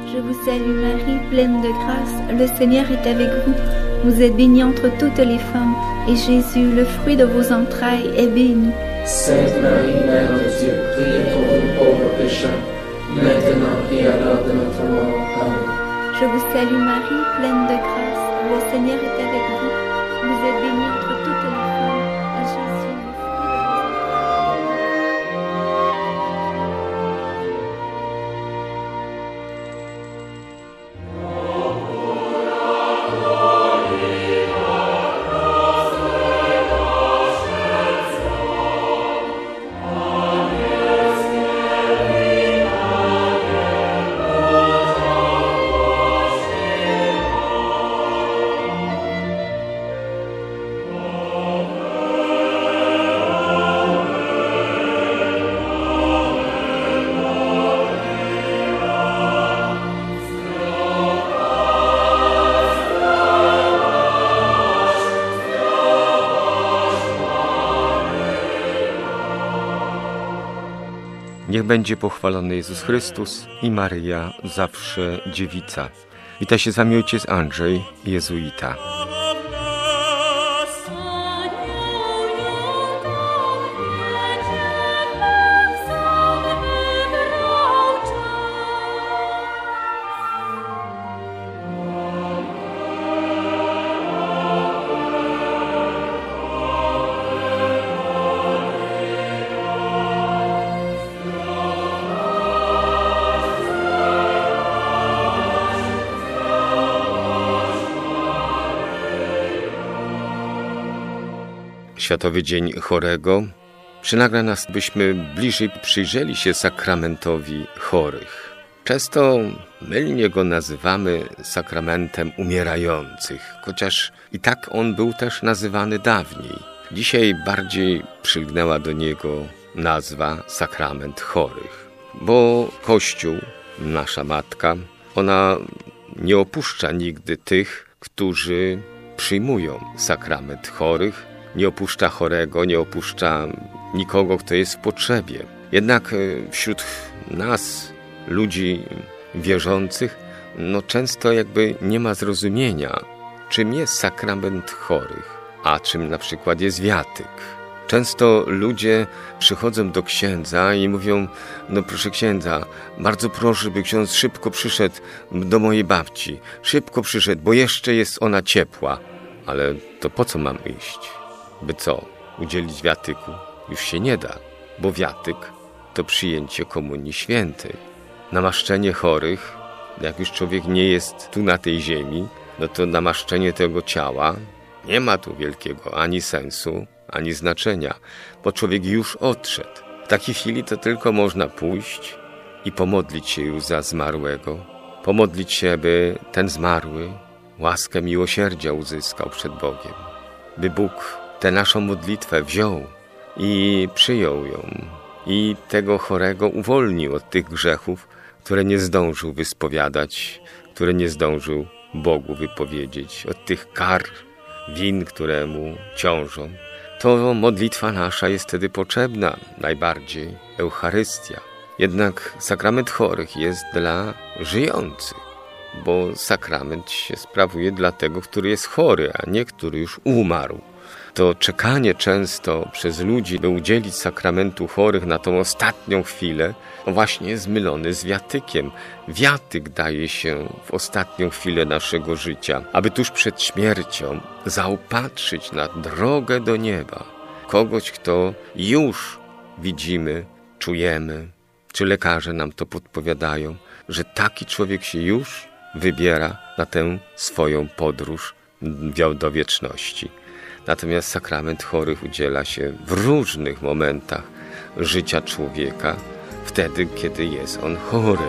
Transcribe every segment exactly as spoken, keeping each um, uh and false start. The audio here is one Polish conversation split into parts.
Je vous salue Marie, pleine de grâce, le Seigneur est avec vous. Vous êtes bénie entre toutes les femmes, et Jésus, le fruit de vos entrailles, est béni. Sainte Marie, Mère de Dieu, priez pour nous pauvres pécheurs, maintenant et à l'heure de notre mort. Amen. Je vous salue Marie, pleine de grâce, le Seigneur est avec vous. Vous êtes bénie entre toutes les femmes, et Jésus, le fruit de vos Niech będzie pochwalony Jezus Chrystus i Maryja, zawsze dziewica. Wita się z wami ojciec Andrzej, jezuita. Światowy Dzień Chorego przynagla nas, byśmy bliżej przyjrzeli się sakramentowi chorych. Często mylnie go nazywamy sakramentem umierających, chociaż i tak on był też nazywany dawniej. Dzisiaj bardziej przylgnęła do niego nazwa sakrament chorych, bo Kościół, nasza Matka, ona nie opuszcza nigdy tych, którzy przyjmują sakrament chorych, nie opuszcza chorego, nie opuszcza nikogo, kto jest w potrzebie. Jednak wśród nas, ludzi wierzących, no często jakby nie ma zrozumienia, czym jest sakrament chorych, a czym na przykład jest wiatyk. Często ludzie przychodzą do księdza i mówią: no proszę księdza, bardzo proszę, by ksiądz szybko przyszedł do mojej babci. Szybko przyszedł, bo jeszcze jest ona ciepła. Ale to po co mam iść? By co? Udzielić wiatyku? Już się nie da, bo wiatyk to przyjęcie komunii świętej. Namaszczenie chorych, jak już człowiek nie jest tu na tej ziemi, no to namaszczenie tego ciała nie ma tu wielkiego ani sensu, ani znaczenia, bo człowiek już odszedł. W takiej chwili to tylko można pójść i pomodlić się już za zmarłego. Pomodlić się, by ten zmarły łaskę miłosierdzia uzyskał przed Bogiem. By Bóg tę naszą modlitwę wziął i przyjął ją i tego chorego uwolnił od tych grzechów, które nie zdążył wyspowiadać, które nie zdążył Bogu wypowiedzieć, od tych kar, win, które mu ciążą. To modlitwa nasza jest wtedy potrzebna, najbardziej Eucharystia. Jednak sakrament chorych jest dla żyjących, bo sakrament się sprawuje dla tego, który jest chory, a nie który już umarł. To czekanie często przez ludzi, by udzielić sakramentu chorych na tą ostatnią chwilę, właśnie jest mylony z wiatykiem. Wiatyk daje się w ostatnią chwilę naszego życia, aby tuż przed śmiercią zaopatrzyć na drogę do nieba kogoś, kto już widzimy, czujemy, czy lekarze nam to podpowiadają, że taki człowiek się już wybiera na tę swoją podróż do wieczności. Natomiast sakrament chorych udziela się w różnych momentach życia człowieka, wtedy, kiedy jest on chory.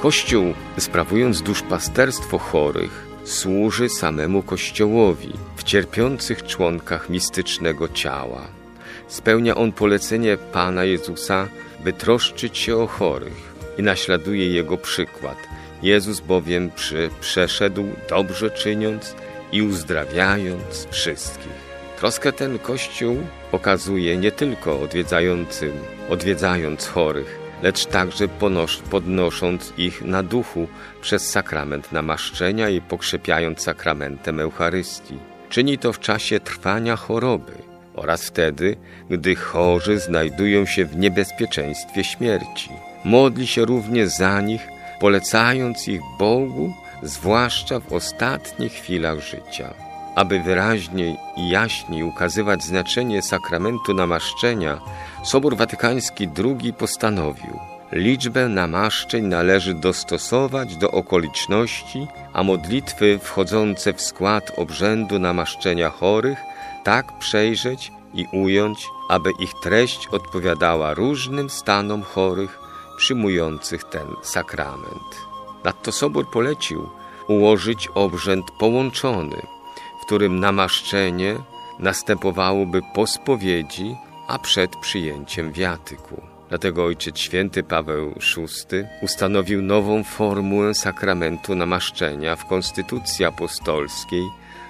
Kościół, sprawując duszpasterstwo chorych, służy samemu Kościołowi w cierpiących członkach mistycznego ciała. Spełnia on polecenie Pana Jezusa, by troszczyć się o chorych i naśladuje Jego przykład. Jezus bowiem przy, przeszedł dobrze czyniąc i uzdrawiając wszystkich. Troskę ten Kościół okazuje nie tylko odwiedzającym, odwiedzając chorych, lecz także ponos, podnosząc ich na duchu przez sakrament namaszczenia i pokrzepiając sakramentem Eucharystii. Czyni to w czasie trwania choroby oraz wtedy, gdy chorzy znajdują się w niebezpieczeństwie śmierci. Modli się również za nich, polecając ich Bogu, zwłaszcza w ostatnich chwilach życia. Aby wyraźniej i jaśniej ukazywać znaczenie sakramentu namaszczenia, Sobór Watykański drugi postanowił: liczbę namaszczeń należy dostosować do okoliczności, a modlitwy wchodzące w skład obrzędu namaszczenia chorych tak przejrzeć i ująć, aby ich treść odpowiadała różnym stanom chorych przyjmujących ten sakrament. Nadto Sobór polecił ułożyć obrzęd połączony, w którym namaszczenie następowałoby po spowiedzi, a przed przyjęciem wiatyku. Dlatego Ojciec Święty Paweł szósty ustanowił nową formułę sakramentu namaszczenia w Konstytucji Apostolskiej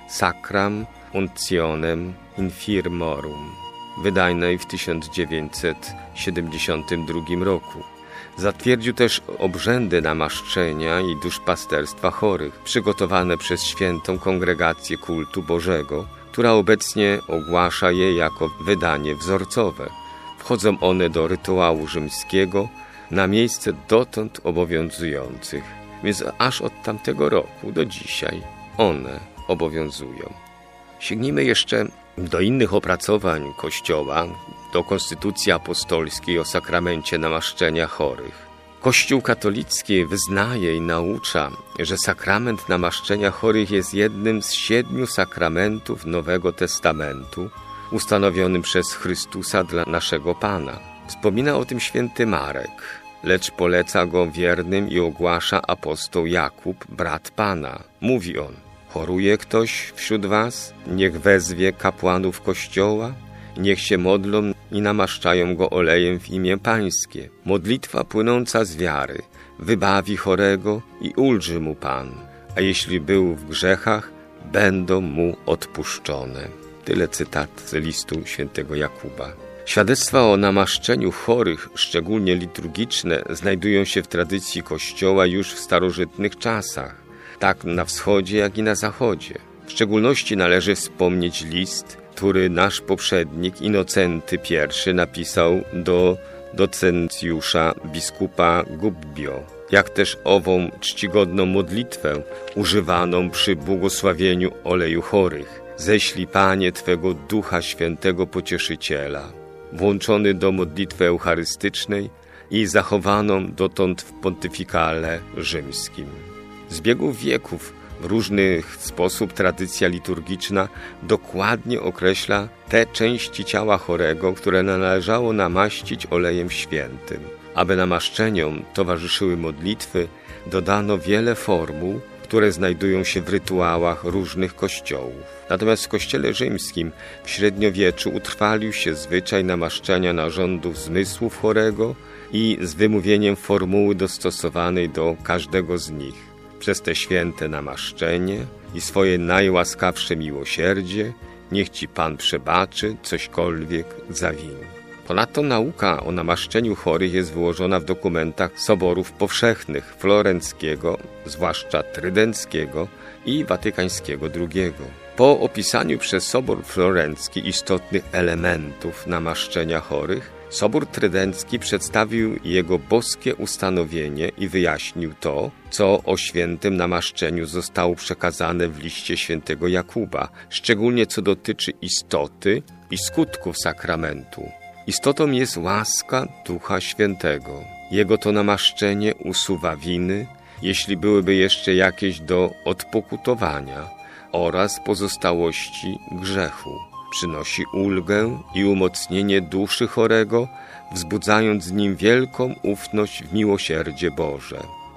Sacram Untionem Infirmorum, wydanej w tysiąc dziewięćset siedemdziesiątym drugim roku. Zatwierdził też obrzędy namaszczenia i duszpasterstwa chorych, przygotowane przez Świętą Kongregację Kultu Bożego, która obecnie ogłasza je jako wydanie wzorcowe. Wchodzą one do rytuału rzymskiego na miejsce dotąd obowiązujących, więc aż od tamtego roku do dzisiaj one obowiązują. Sięgnijmy jeszcze do innych opracowań Kościoła, do Konstytucji Apostolskiej o sakramencie namaszczenia chorych. Kościół katolicki wyznaje i naucza, że sakrament namaszczenia chorych jest jednym z siedmiu sakramentów Nowego Testamentu, ustanowionym przez Chrystusa dla naszego Pana. Wspomina o tym święty Marek, lecz poleca go wiernym i ogłasza apostoł Jakub, brat Pana. Mówi on: choruje ktoś wśród was? Niech wezwie kapłanów Kościoła, niech się modlą i namaszczają go olejem w imię Pańskie. Modlitwa płynąca z wiary wybawi chorego i ulży mu Pan, a jeśli był w grzechach, będą mu odpuszczone. Tyle cytat z listu świętego Jakuba. Świadectwa o namaszczeniu chorych, szczególnie liturgiczne, znajdują się w tradycji Kościoła już w starożytnych czasach, tak na wschodzie, jak i na zachodzie. W szczególności należy wspomnieć list, który nasz poprzednik Inocenty pierwszy napisał do docencjusza biskupa Gubbio, jak też ową czcigodną modlitwę używaną przy błogosławieniu oleju chorych. Ześlij, Panie, Twego Ducha Świętego Pocieszyciela, włączony do modlitwy eucharystycznej i zachowaną dotąd w pontyfikale rzymskim. Z biegów wieków w różny sposób tradycja liturgiczna dokładnie określa te części ciała chorego, które należało namaścić olejem świętym. Aby namaszczeniom towarzyszyły modlitwy, dodano wiele formuł, które znajdują się w rytuałach różnych kościołów. Natomiast w kościele rzymskim w średniowieczu utrwalił się zwyczaj namaszczenia narządów zmysłów chorego i z wymówieniem formuły dostosowanej do każdego z nich. Przez te święte namaszczenie i swoje najłaskawsze miłosierdzie niech Ci Pan przebaczy cośkolwiek zawinił. Ponadto nauka o namaszczeniu chorych jest wyłożona w dokumentach soborów powszechnych florenckiego, zwłaszcza trydenckiego i watykańskiego drugiego. Po opisaniu przez Sobór Florencki istotnych elementów namaszczenia chorych, Sobór Trydencki przedstawił jego boskie ustanowienie i wyjaśnił to, co o świętym namaszczeniu zostało przekazane w liście świętego Jakuba, szczególnie co dotyczy istoty i skutków sakramentu. Istotą jest łaska Ducha Świętego. Jego to namaszczenie usuwa winy, jeśli byłyby jeszcze jakieś do odpokutowania, oraz pozostałości grzechu. Przynosi ulgę i umocnienie duszy chorego, wzbudzając w nim wielką ufność w miłosierdzie Boże.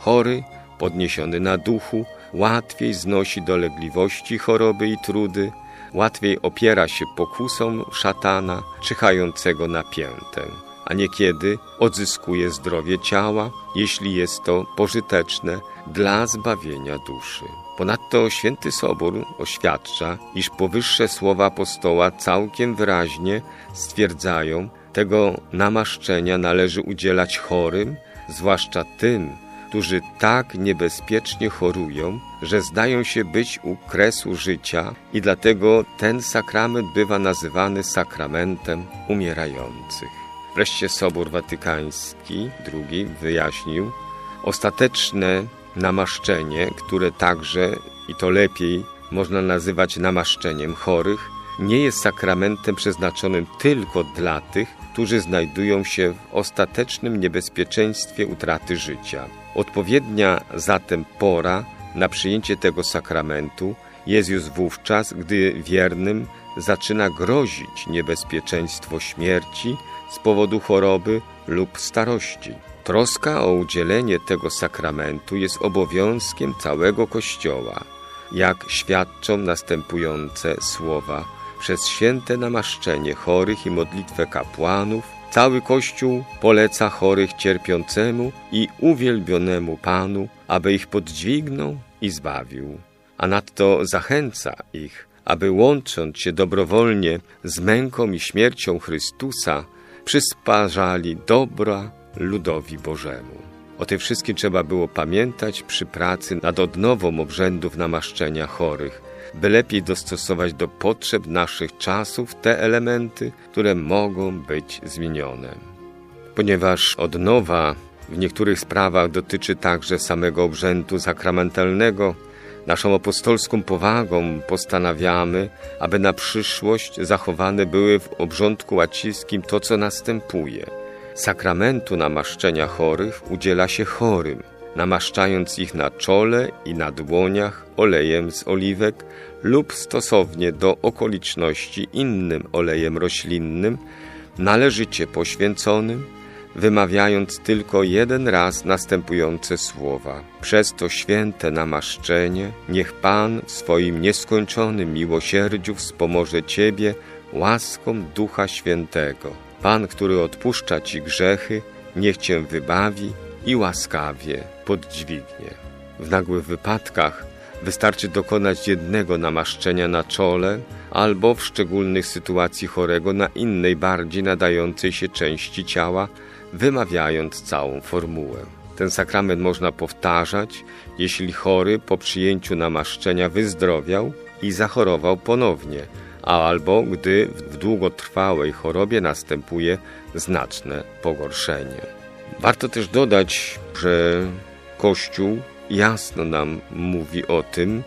Chory, podniesiony na duchu, łatwiej znosi dolegliwości, choroby i trudy, łatwiej opiera się pokusom szatana czyhającego na piętę, a niekiedy odzyskuje zdrowie ciała, jeśli jest to pożyteczne dla zbawienia duszy. Ponadto Święty Sobór oświadcza, iż powyższe słowa apostoła całkiem wyraźnie stwierdzają, tego namaszczenia należy udzielać chorym, zwłaszcza tym, którzy tak niebezpiecznie chorują, że zdają się być u kresu życia i dlatego ten sakrament bywa nazywany sakramentem umierających. Wreszcie Sobór Watykański drugi wyjaśnił, ostateczne namaszczenie, które także, i to lepiej, można nazywać namaszczeniem chorych, nie jest sakramentem przeznaczonym tylko dla tych, którzy znajdują się w ostatecznym niebezpieczeństwie utraty życia. Odpowiednia zatem pora na przyjęcie tego sakramentu jest już wówczas, gdy wiernym zaczyna grozić niebezpieczeństwo śmierci z powodu choroby lub starości. Troska o udzielenie tego sakramentu jest obowiązkiem całego Kościoła, jak świadczą następujące słowa. Przez święte namaszczenie chorych i modlitwę kapłanów cały Kościół poleca chorych cierpiącemu i uwielbionemu Panu, aby ich podźwignął i zbawił. A nadto zachęca ich, aby łącząc się dobrowolnie z męką i śmiercią Chrystusa, przysparzali dobra ludowi Bożemu. O tym wszystkim trzeba było pamiętać przy pracy nad odnową obrzędów namaszczenia chorych, by lepiej dostosować do potrzeb naszych czasów te elementy, które mogą być zmienione. Ponieważ odnowa w niektórych sprawach dotyczy także samego obrzędu sakramentalnego, naszą apostolską powagą postanawiamy, aby na przyszłość zachowane były w obrządku łacińskim to, co następuje. Sakramentu namaszczenia chorych udziela się chorym, namaszczając ich na czole i na dłoniach olejem z oliwek lub stosownie do okoliczności innym olejem roślinnym, należycie poświęconym, wymawiając tylko jeden raz następujące słowa. Przez to święte namaszczenie niech Pan w swoim nieskończonym miłosierdziu wspomoże Ciebie łaską Ducha Świętego. Pan, który odpuszcza Ci grzechy, niech Cię wybawi i łaskawie podźwignie. W nagłych wypadkach wystarczy dokonać jednego namaszczenia na czole albo w szczególnych sytuacji chorego na innej, bardziej nadającej się części ciała, wymawiając całą formułę. Ten sakrament można powtarzać, jeśli chory po przyjęciu namaszczenia wyzdrowiał i zachorował ponownie, albo gdy w długotrwałej chorobie następuje znaczne pogorszenie. Warto też dodać, że Kościół jasno nam mówi o tym,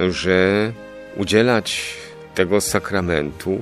że udzielać tego sakramentu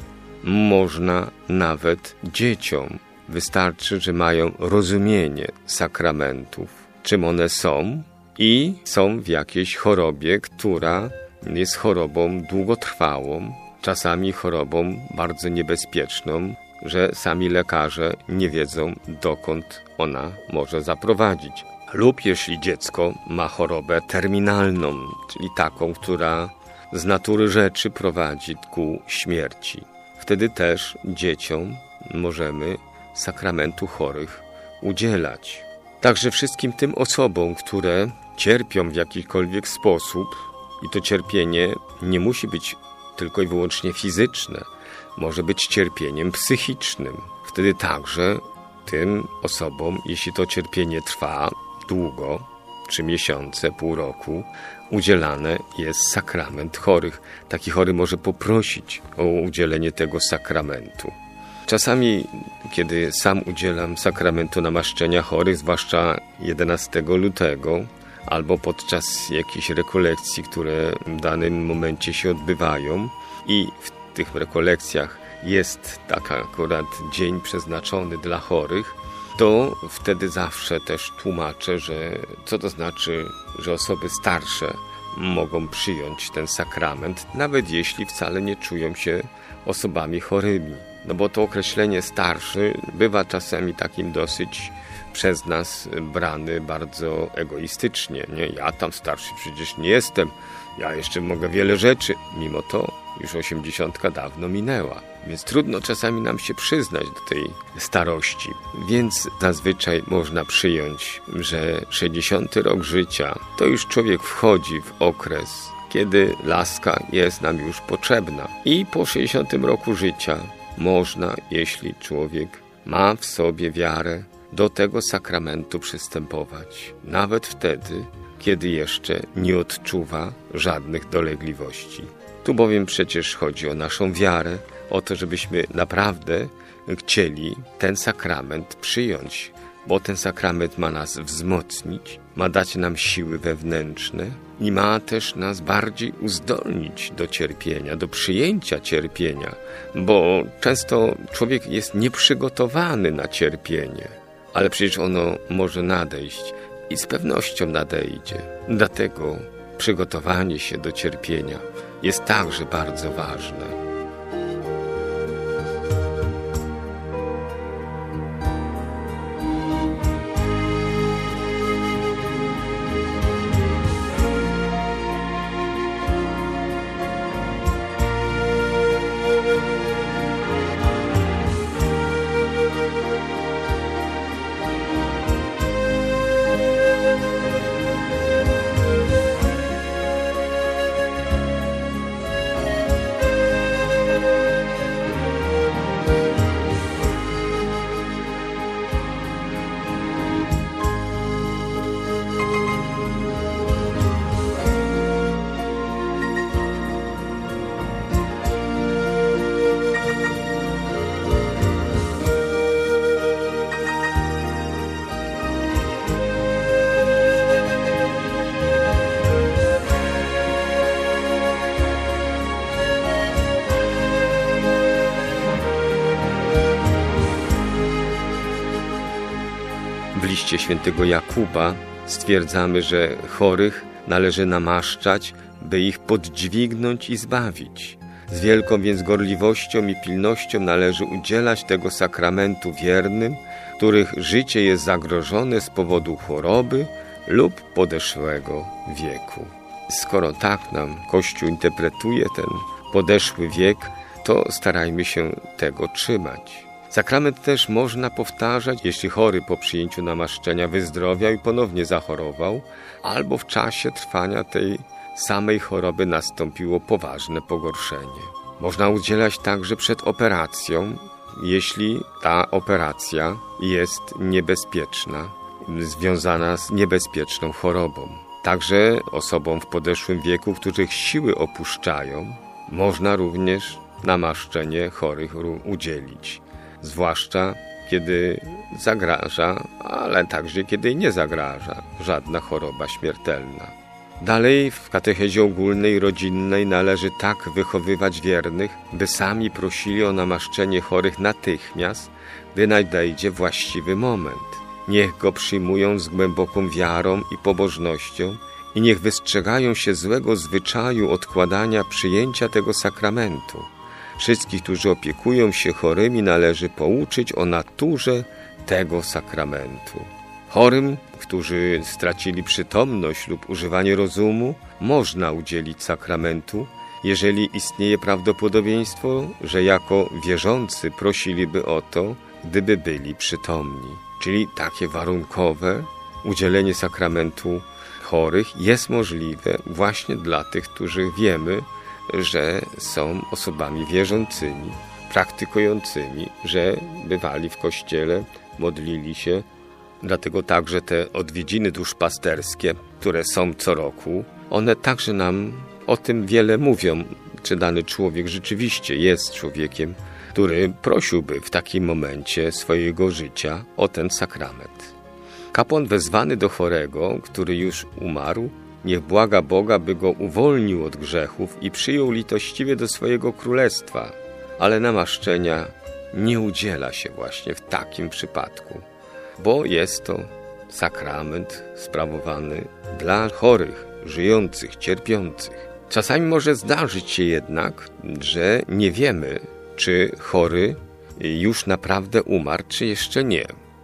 można nawet dzieciom. Wystarczy, że mają rozumienie sakramentów, czym one są i są w jakiejś chorobie, która jest chorobą długotrwałą, czasami chorobą bardzo niebezpieczną, że sami lekarze nie wiedzą, dokąd ona może zaprowadzić. Lub jeśli dziecko ma chorobę terminalną, czyli taką, która z natury rzeczy prowadzi ku śmierci. Wtedy też dzieciom możemy sakramentu chorych udzielać. Także wszystkim tym osobom, które cierpią w jakikolwiek sposób, i to cierpienie nie musi być tylko i wyłącznie fizyczne, może być cierpieniem psychicznym. Wtedy także tym osobom, jeśli to cierpienie trwa długo, trzy miesiące, pół roku, udzielany jest sakrament chorych. Taki chory może poprosić o udzielenie tego sakramentu. Czasami, kiedy sam udzielam sakramentu namaszczenia chorych, zwłaszcza jedenastego lutego, albo podczas jakichś rekolekcji, które w danym momencie się odbywają i w tych rekolekcjach jest taki akurat dzień przeznaczony dla chorych, to wtedy zawsze też tłumaczę, że co to znaczy, że osoby starsze mogą przyjąć ten sakrament, nawet jeśli wcale nie czują się osobami chorymi. No bo to określenie starszy bywa czasami takim dosyć przez nas brany bardzo egoistycznie. Nie? Ja tam starszy przecież nie jestem, ja jeszcze mogę wiele rzeczy. Mimo to już osiemdziesiątka dawno minęła. Więc trudno czasami nam się przyznać do tej starości. Więc zazwyczaj można przyjąć, że sześćdziesiąty rok życia to już człowiek wchodzi w okres, kiedy laska jest nam już potrzebna. I po sześćdziesiątym roku życia można, jeśli człowiek ma w sobie wiarę, do tego sakramentu przystępować. Nawet wtedy, kiedy jeszcze nie odczuwa żadnych dolegliwości. Tu bowiem przecież chodzi o naszą wiarę, o to, żebyśmy naprawdę chcieli ten sakrament przyjąć, bo ten sakrament ma nas wzmocnić, ma dać nam siły wewnętrzne i ma też nas bardziej uzdolnić do cierpienia, do przyjęcia cierpienia, bo często człowiek jest nieprzygotowany na cierpienie, ale przecież ono może nadejść i z pewnością nadejdzie. Dlatego przygotowanie się do cierpienia jest także bardzo ważne. W liście świętego Jakuba stwierdzamy, że chorych należy namaszczać, by ich podźwignąć i zbawić. Z wielką więc gorliwością i pilnością należy udzielać tego sakramentu wiernym, których życie jest zagrożone z powodu choroby lub podeszłego wieku. Skoro tak nam Kościół interpretuje ten podeszły wiek, to starajmy się tego trzymać. Sakrament też można powtarzać, jeśli chory po przyjęciu namaszczenia wyzdrowiał i ponownie zachorował, albo w czasie trwania tej samej choroby nastąpiło poważne pogorszenie. Można udzielać także przed operacją, jeśli ta operacja jest niebezpieczna, związana z niebezpieczną chorobą. Także osobom w podeszłym wieku, których siły opuszczają, można również namaszczenie chorych udzielić. Zwłaszcza kiedy zagraża, ale także kiedy nie zagraża żadna choroba śmiertelna. Dalej w katechezie ogólnej rodzinnej należy tak wychowywać wiernych, by sami prosili o namaszczenie chorych natychmiast, gdy nadejdzie właściwy moment. Niech go przyjmują z głęboką wiarą i pobożnością i niech wystrzegają się złego zwyczaju odkładania przyjęcia tego sakramentu. Wszystkich, którzy opiekują się chorymi, należy pouczyć o naturze tego sakramentu. Chorym, którzy stracili przytomność lub używanie rozumu, można udzielić sakramentu, jeżeli istnieje prawdopodobieństwo, że jako wierzący prosiliby o to, gdyby byli przytomni. Czyli takie warunkowe udzielenie sakramentu chorych jest możliwe właśnie dla tych, którzy wiemy, że są osobami wierzącymi, praktykującymi, że bywali w kościele, modlili się. Dlatego także te odwiedziny duszpasterskie, które są co roku, one także nam o tym wiele mówią, czy dany człowiek rzeczywiście jest człowiekiem, który prosiłby w takim momencie swojego życia o ten sakrament. Kapłan wezwany do chorego, który już umarł, niech błaga Boga, by go uwolnił od grzechów i przyjął litościwie do swojego królestwa, ale namaszczenia nie udziela się właśnie w takim przypadku, bo jest to sakrament sprawowany dla chorych, żyjących, cierpiących. Czasami może zdarzyć się jednak, że nie wiemy, czy chory już naprawdę umarł, czy jeszcze nie.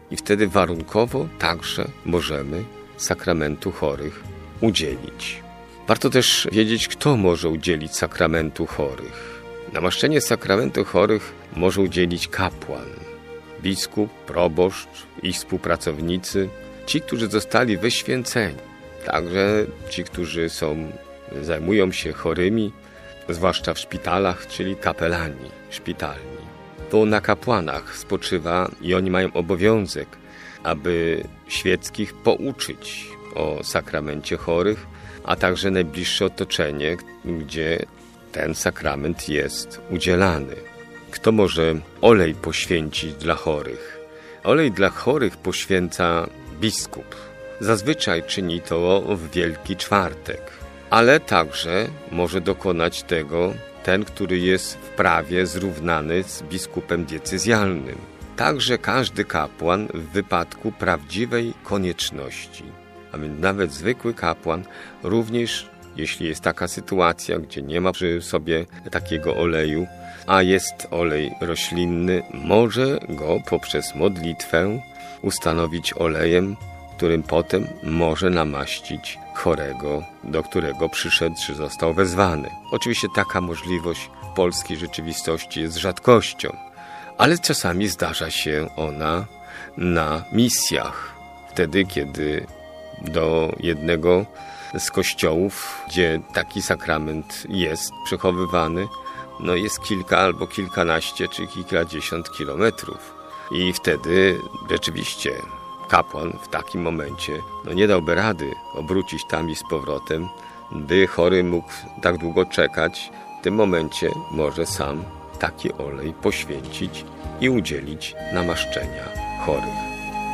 i wtedy warunkowo także możemy sakramentu chorych udzielić. Warto też wiedzieć, kto może udzielić sakramentu chorych. Namaszczenie sakramentu chorych może udzielić kapłan, biskup, proboszcz i współpracownicy, ci, którzy zostali wyświęceni. Także ci, którzy są, zajmują się chorymi, zwłaszcza w szpitalach, czyli kapelani szpitalni. To na kapłanach spoczywa i oni mają obowiązek, aby świeckich pouczyć o sakramencie chorych, a także najbliższe otoczenie, gdzie ten sakrament jest udzielany. Kto może olej poświęcić dla chorych? Olej dla chorych poświęca biskup. Zazwyczaj czyni to w Wielki Czwartek, ale także może dokonać tego ten, który jest w prawie zrównany z biskupem diecezjalnym. Także każdy kapłan w wypadku prawdziwej konieczności, a więc nawet zwykły kapłan, również jeśli jest taka sytuacja, gdzie nie ma przy sobie takiego oleju, a jest olej roślinny, może go poprzez modlitwę ustanowić olejem, którym potem może namaścić chorego, do którego przyszedł czy został wezwany. Oczywiście taka możliwość w polskiej rzeczywistości jest rzadkością, ale czasami zdarza się ona na misjach. Wtedy, kiedy do jednego z kościołów, gdzie taki sakrament jest przechowywany, no jest kilka albo kilkanaście czy kilkadziesiąt kilometrów. I wtedy rzeczywiście kapłan w takim momencie no nie dałby rady obrócić tam i z powrotem, by chory mógł tak długo czekać. W tym momencie może sam taki olej poświęcić i udzielić namaszczenia chorych.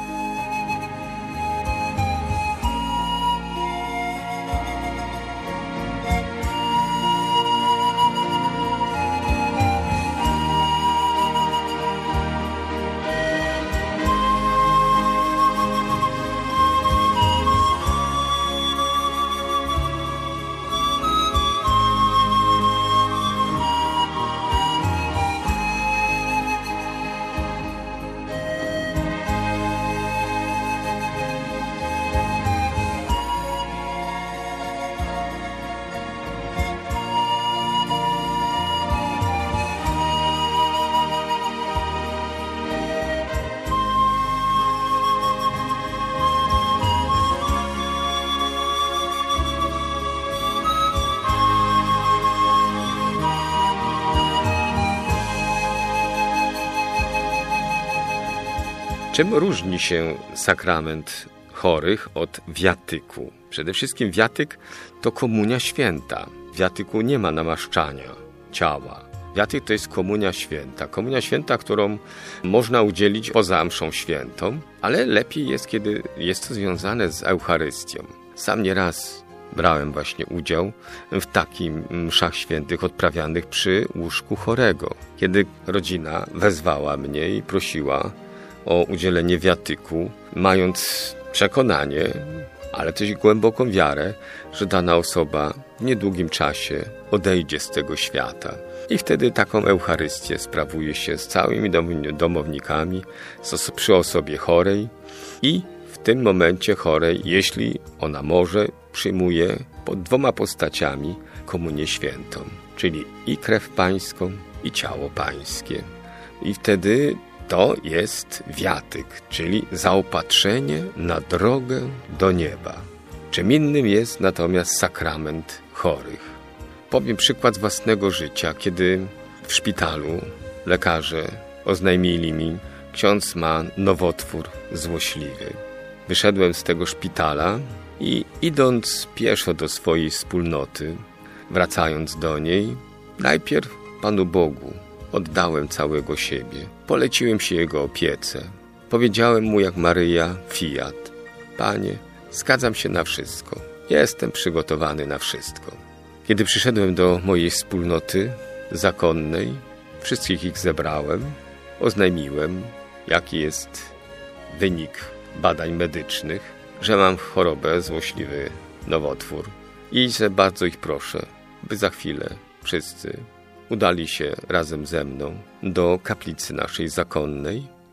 Czym różni się sakrament chorych od wiatyku? Przede wszystkim wiatyk to komunia święta. W wiatyku nie ma namaszczania ciała. Wiatyk to jest komunia święta. Komunia święta, którą można udzielić poza mszą świętą, ale lepiej jest, kiedy jest to związane z Eucharystią. Sam nieraz brałem właśnie udział w takich mszach świętych odprawianych przy łóżku chorego, kiedy rodzina wezwała mnie i prosiła o udzielenie wiatyku, mając przekonanie, ale też głęboką wiarę, że dana osoba w niedługim czasie odejdzie z tego świata. I wtedy taką Eucharystię sprawuje się z całymi domownikami, przy osobie chorej i w tym momencie chorej, jeśli ona może, przyjmuje pod dwoma postaciami komunię świętą, czyli i krew pańską, i ciało pańskie. I wtedy to jest wiatyk, czyli zaopatrzenie na drogę do nieba. Czym innym jest natomiast sakrament chorych. Powiem przykład z własnego życia, kiedy w szpitalu lekarze oznajmili mi, ksiądz ma nowotwór złośliwy. Wyszedłem z tego szpitala i idąc pieszo do swojej wspólnoty, wracając do niej, najpierw Panu Bogu oddałem całego siebie. Poleciłem się Jego opiece. Powiedziałem Mu jak Maryja Fiat: Panie, zgadzam się na wszystko. Jestem przygotowany na wszystko. Kiedy przyszedłem do mojej wspólnoty zakonnej, wszystkich ich zebrałem, oznajmiłem, jaki jest wynik badań medycznych, że mam chorobę, złośliwy nowotwór i że bardzo ich proszę, by za chwilę wszyscy udali się razem ze mną do kaplicy naszej zakonnej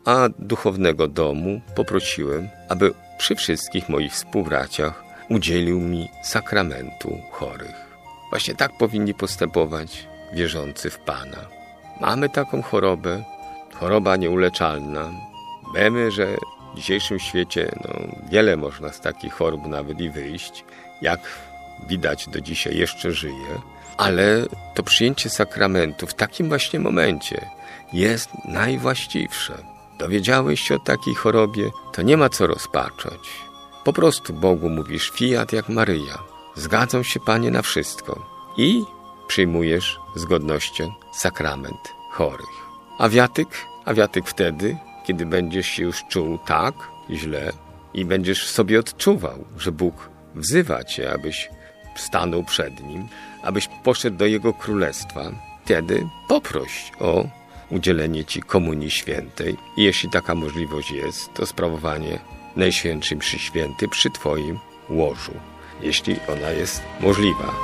a duchownego domu poprosiłem, aby przy wszystkich moich współbraciach udzielił mi sakramentu chorych. Właśnie tak powinni postępować wierzący w Pana. Mamy taką chorobę, choroba nieuleczalna. Wiemy, że w dzisiejszym świecie no, wiele można z takich chorób nawet i wyjść, jak widać do dzisiaj jeszcze żyje, ale to przyjęcie sakramentu w takim właśnie momencie jest najwłaściwsze. Dowiedziałeś się o takiej chorobie, to nie ma co rozpaczać. Po prostu Bogu mówisz fiat jak Maryja. Zgadzam się, Panie, na wszystko. I przyjmujesz z godnością sakrament chorych. A wiatyk? A wiatyk wtedy, kiedy będziesz się już czuł tak źle i będziesz sobie odczuwał, że Bóg wzywa cię, abyś stanął przed Nim, abyś poszedł do Jego Królestwa. Wtedy poproś o udzielenie ci komunii świętej i jeśli taka możliwość jest, to sprawowanie Najświętszej Mszy Świętej przy twoim łożu, jeśli ona jest możliwa.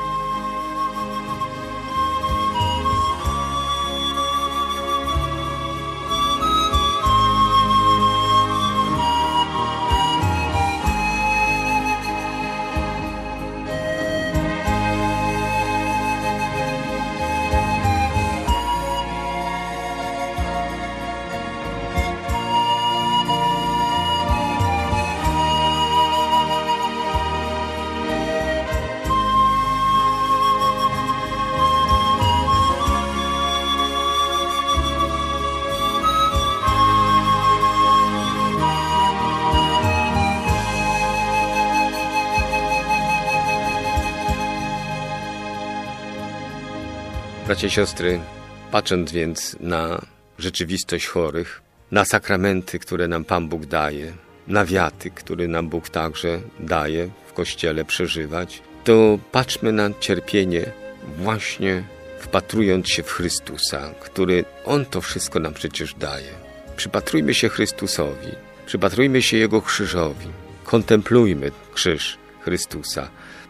Bracia i siostry, patrząc więc na rzeczywistość chorych, na sakramenty, które nam Pan Bóg daje, na wiatyk, który nam Bóg także daje w Kościele przeżywać, to patrzmy na cierpienie właśnie wpatrując się w Chrystusa, który On to wszystko nam przecież daje. Przypatrujmy się Chrystusowi, przypatrujmy się Jego krzyżowi, kontemplujmy krzyż Chrystusa,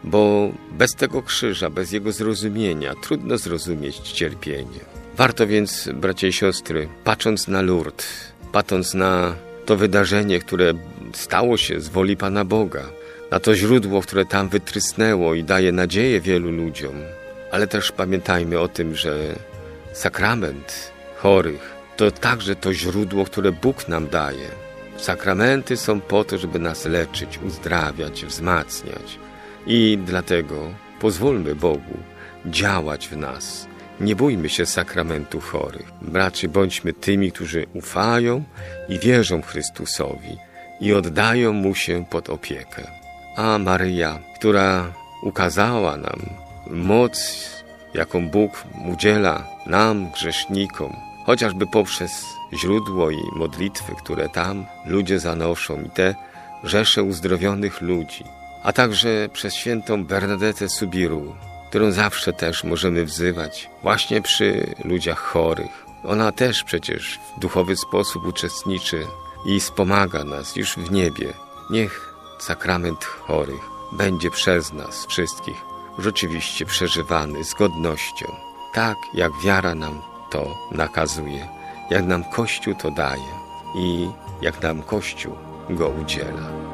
bo bez tego krzyża, bez Jego zrozumienia trudno zrozumieć cierpienie. Warto więc, bracia i siostry, patrząc na Lourdes, patrząc na to wydarzenie, które stało się z woli Pana Boga, na to źródło, które tam wytrysnęło i daje nadzieję wielu ludziom, ale też pamiętajmy o tym, że sakrament chorych to także to źródło, które Bóg nam daje. Sakramenty są po to, żeby nas leczyć, uzdrawiać, wzmacniać. I dlatego pozwólmy Bogu działać w nas. Nie bójmy się sakramentu chorych. Raczej bądźmy tymi, którzy ufają i wierzą Chrystusowi i oddają Mu się pod opiekę. A Maryja, która ukazała nam moc, jaką Bóg udziela nam, grzesznikom, chociażby poprzez źródło i modlitwy, które tam ludzie zanoszą i te rzesze uzdrowionych ludzi, a także przez świętą Bernadetę Subiru, którą zawsze też możemy wzywać właśnie przy ludziach chorych. Ona też przecież w duchowy sposób uczestniczy i wspomaga nas już w niebie. Niech sakrament chorych będzie przez nas wszystkich rzeczywiście przeżywany z godnością, tak jak wiara nam to nakazuje, jak nam Kościół to daje i jak nam Kościół go udziela.